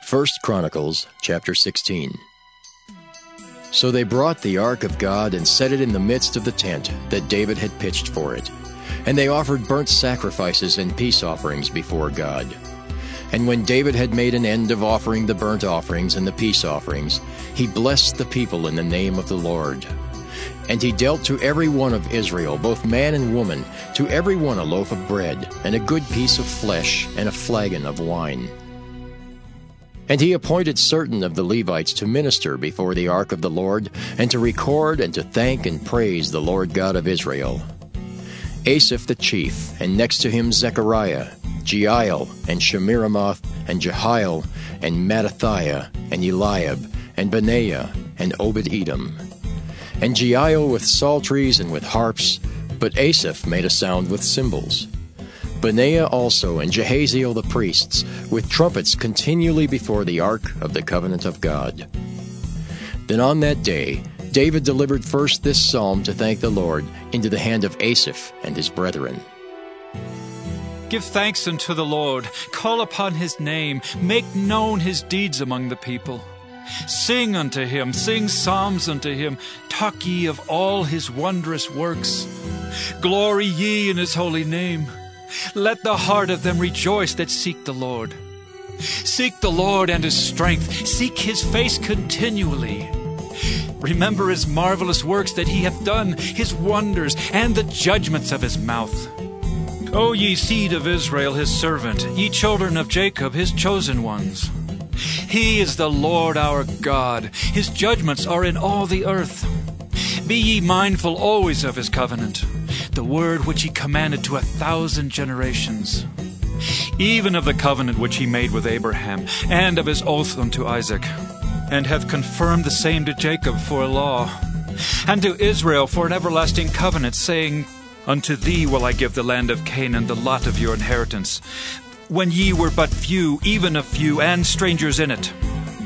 1 Chronicles chapter 16. So they brought the ark of God and set it in the midst of the tent that David had pitched for it. And they offered burnt sacrifices and peace offerings before God. And when David had made an end of offering the burnt offerings and the peace offerings, he blessed the people in the name of the Lord. And he dealt to every one of Israel, both man and woman, to every one a loaf of bread, and a good piece of flesh, and a flagon of wine. And he appointed certain of the Levites to minister before the ark of the Lord, and to record and to thank and praise the Lord God of Israel. Asaph the chief, and next to him Zechariah, Jeiel, and Shemiramoth, and Jehiel, and Mattithiah, and Eliab, and Benaiah, and Obed-Edom. And Jeiel with psalteries and with harps, but Asaph made a sound with cymbals. Benaiah also and Jehaziel the priests, with trumpets continually before the ark of the covenant of God. Then on that day David delivered first this psalm to thank the Lord into the hand of Asaph and his brethren. Give thanks unto the Lord, call upon his name, make known his deeds among the people. Sing unto him, sing psalms unto him, talk ye of all his wondrous works. Glory ye in his holy name. Let the heart of them rejoice that seek the Lord. Seek the Lord and his strength, seek his face continually. Remember his marvelous works that he hath done, his wonders, and the judgments of his mouth. O ye seed of Israel his servant, ye children of Jacob his chosen ones. He is the Lord our God, his judgments are in all the earth. Be ye mindful always of his covenant, the word which he commanded to 1,000 generations, even of the covenant which he made with Abraham, and of his oath unto Isaac, and hath confirmed the same to Jacob for a law, and to Israel for an everlasting covenant, saying, Unto thee will I give the land of Canaan, the lot of your inheritance, when ye were but few, even a few, and strangers in it.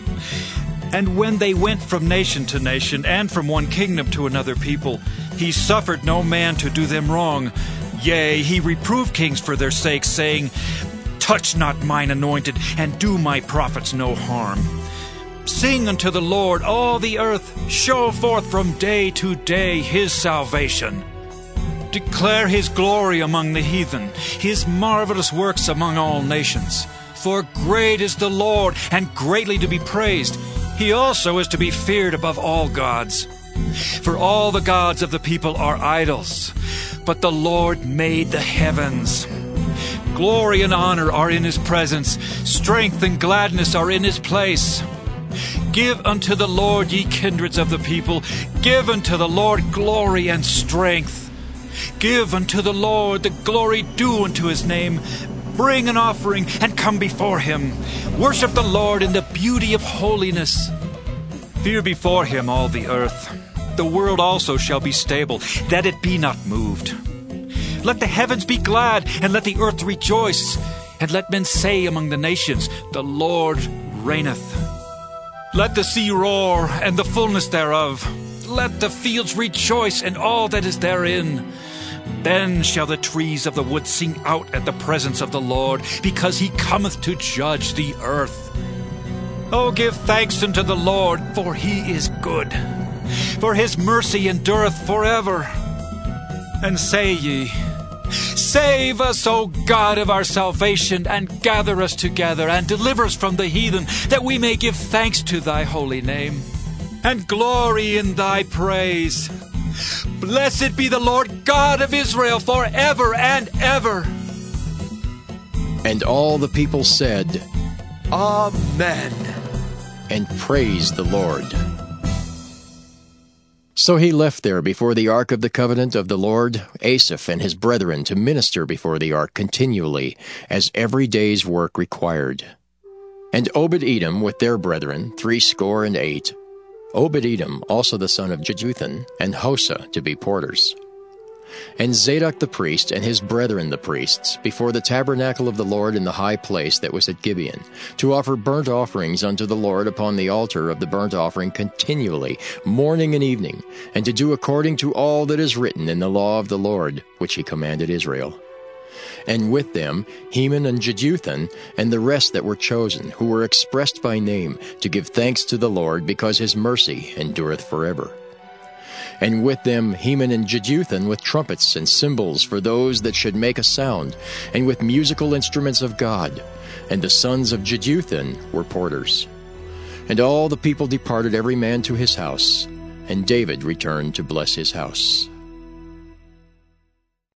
And when they went from nation to nation, and from one kingdom to another people, he suffered no man to do them wrong. Yea, he reproved kings for their sakes, saying, Touch not mine anointed, and do my prophets no harm. Sing unto the Lord, all the earth, show forth from day to day his salvation. Declare his glory among the heathen, his marvelous works among all nations. For great is the Lord, and greatly to be praised. He also is to be feared above all gods. For all the gods of the people are idols, but the Lord made the heavens. Glory and honor are in his presence, strength and gladness are in his place. Give unto the Lord, ye kindreds of the people, give unto the Lord glory and strength. Give unto the Lord the glory due unto his name. Bring an offering and come before him. Worship the Lord in the beauty of holiness. Fear before him all the earth. The world also shall be stable, that it be not moved. Let the heavens be glad, and let the earth rejoice. And let men say among the nations, The Lord reigneth. Let the sea roar, and the fullness thereof. Let the fields rejoice, and all that is therein. Then shall the trees of the wood sing out at the presence of the Lord, because he cometh to judge the earth. O give thanks unto the Lord, for he is good, for his mercy endureth forever. And say ye, Save us, O God of our salvation, and gather us together, and deliver us from the heathen, that we may give thanks to thy holy name, and glory in thy praise. Blessed be the Lord God of Israel forever and ever. And all the people said, Amen, and praised the Lord. So he left there before the ark of the covenant of the Lord Asaph and his brethren to minister before the ark continually, as every day's work required. And Obed-Edom with their brethren, 68, Obed-Edom also the son of Jeduthun, and Hosah to be porters. And Zadok the priest and his brethren the priests, before the tabernacle of the Lord in the high place that was at Gibeon, to offer burnt offerings unto the Lord upon the altar of the burnt offering continually, morning and evening, and to do according to all that is written in the law of the Lord, which he commanded Israel. And with them Heman and Jeduthun, and the rest that were chosen, who were expressed by name, to give thanks to the Lord, because his mercy endureth forever. And with them Heman and Jeduthun with trumpets and cymbals for those that should make a sound, and with musical instruments of God. And the sons of Jeduthun were porters. And all the people departed every man to his house, and David returned to bless his house.